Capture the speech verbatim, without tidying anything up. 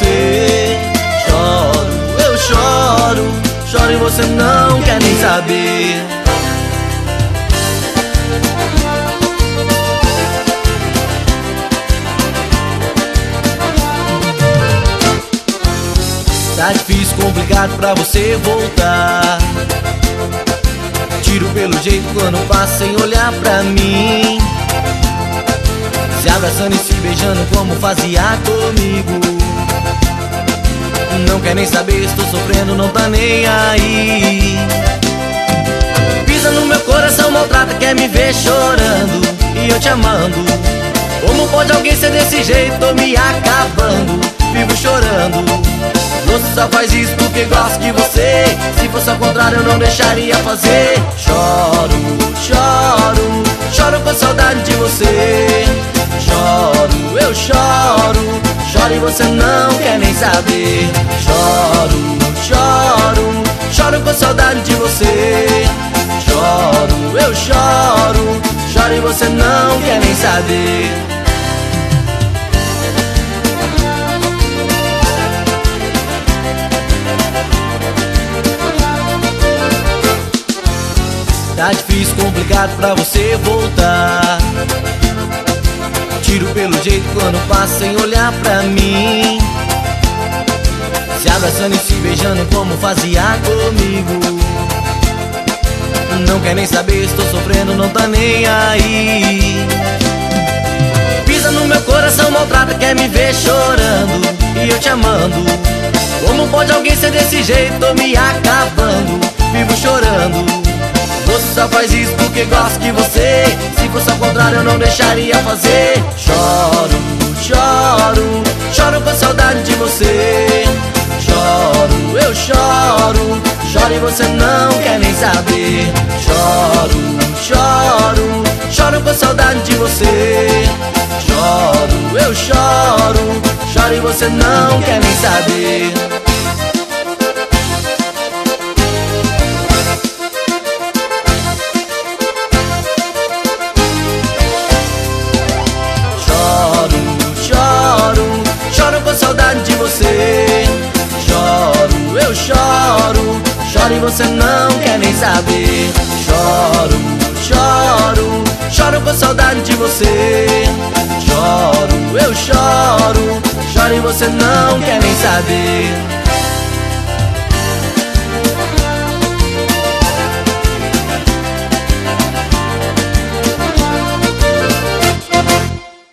você. Choro, eu choro, choro e você não quer nem saber. Tá difícil, complicado pra você voltar. Tiro pelo jeito quando passa sem olhar pra mim, se abraçando e se beijando como fazia comigo. Não quer nem saber, estou sofrendo, não tá nem aí. Pisa no meu coração, maltrata, quer me ver chorando e eu te amando. Como pode alguém ser desse jeito, tô me acabando, vivo chorando. Você só faz isso porque gosta de você. Se fosse ao contrário eu não deixaria fazer. Choro, choro, choro com saudade de você. Choro, eu choro, choro e você não quer nem saber. Choro, choro, choro com saudade de você. Choro, eu choro, choro e você não quer nem saber. Tá difícil, complicado pra você voltar. Tiro pelo jeito quando passa sem olhar pra mim, se abraçando e se beijando como fazia comigo. Não quer nem saber, estou sofrendo, não tá nem aí. Pisa no meu coração, maltrata, quer me ver chorando e eu te amando. Como pode alguém ser desse jeito, tô me acabando, vivo chorando. Você só faz isso porque gosta de você. Se fosse ao contrário eu não deixaria fazer. Choro, choro, choro com saudade de você. Choro, eu choro, choro e você não quer nem saber. Choro, choro, choro com saudade de você. Choro, eu choro, choro e você não quer nem saber. Saudade de você. Choro, eu choro, choro e você não quer nem saber. Choro, choro, choro com saudade de você. Choro, eu choro, choro e você não quer nem saber.